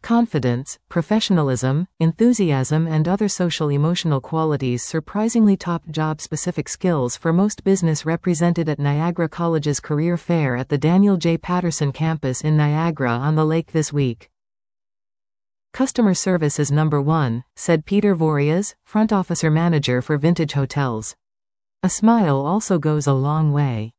Confidence, professionalism, enthusiasm and other social-emotional qualities surprisingly top job-specific skills for most business represented at Niagara College's career fair at the Daniel J. Patterson campus in Niagara-on-the-Lake this week. Customer service is number one, said Peter Vorias, front officer manager for Vintage Hotels. A smile also goes a long way.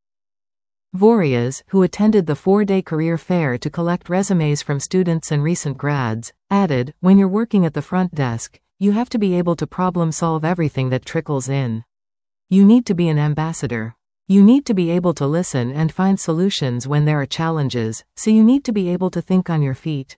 Vorias, who attended the 4-day career fair to collect resumes from students and recent grads, added, "When you're working at the front desk, you have to be able to problem-solve everything that trickles in. You need to be an ambassador. You need to be able to listen and find solutions when there are challenges, so you need to be able to think on your feet."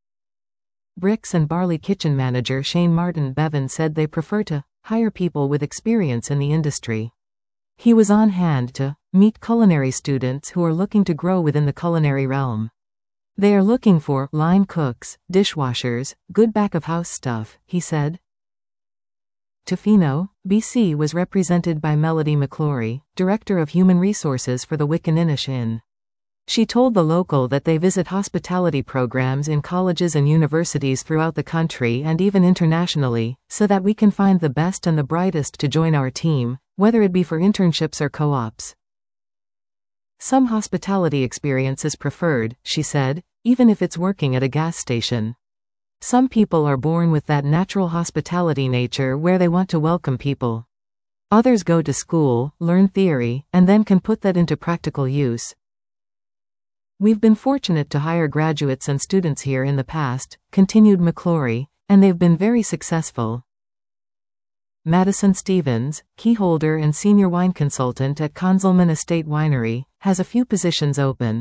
Bricks and Barley kitchen manager Shane Martin Bevan said they prefer to hire people with experience in the industry. He was on hand to meet culinary students who are looking to grow within the culinary realm. They are looking for line cooks, dishwashers, good back-of-house stuff, he said. Tofino, BC was represented by Melody McClory, Director of Human Resources for the Wickaninnish Inn. She told The Local that they visit hospitality programs in colleges and universities throughout the country and even internationally, so that we can find the best and the brightest to join our team, whether it be for internships or co-ops. Some hospitality experience is preferred, she said, even if it's working at a gas station. Some people are born with that natural hospitality nature where they want to welcome people. Others go to school, learn theory, and then can put that into practical use. We've been fortunate to hire graduates and students here in the past, continued McClory, and they've been very successful. Madison Stevens, keyholder and senior wine consultant at Conzelman Estate Winery, has a few positions open.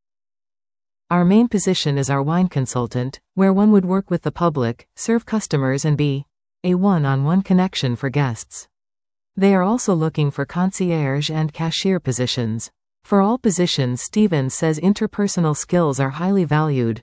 Our main position is our wine consultant, where one would work with the public, serve customers and be a one-on-one connection for guests. They are also looking for concierge and cashier positions. For all positions, Stevens says interpersonal skills are highly valued.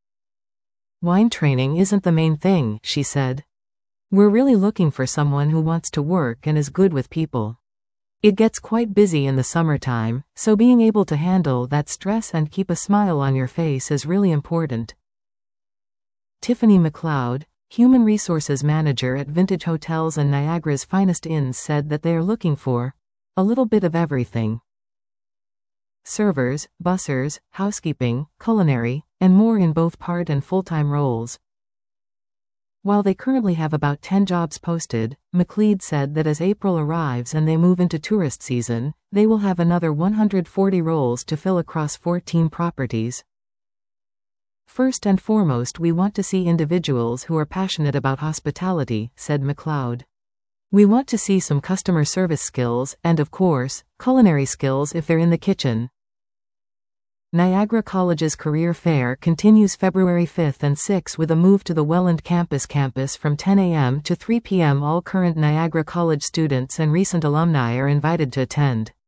Wine training isn't the main thing, she said. We're really looking for someone who wants to work and is good with people. It gets quite busy in the summertime, so being able to handle that stress and keep a smile on your face is really important. Tiffany McLeod, Human Resources Manager at Vintage Hotels and Niagara's Finest Inns, said that they are looking for a little bit of everything. Servers, bussers, housekeeping, culinary, and more in both part and full-time roles. While they currently have about 10 jobs posted, McLeod said that as April arrives and they move into tourist season, they will have another 140 roles to fill across 14 properties. First and foremost, we want to see individuals who are passionate about hospitality, said McLeod. We want to see some customer service skills and, of course, culinary skills if they're in the kitchen. Niagara College's career fair continues February 5th and 6th with a move to the Welland campus from 10 a.m. to 3 p.m. All current Niagara College students and recent alumni are invited to attend.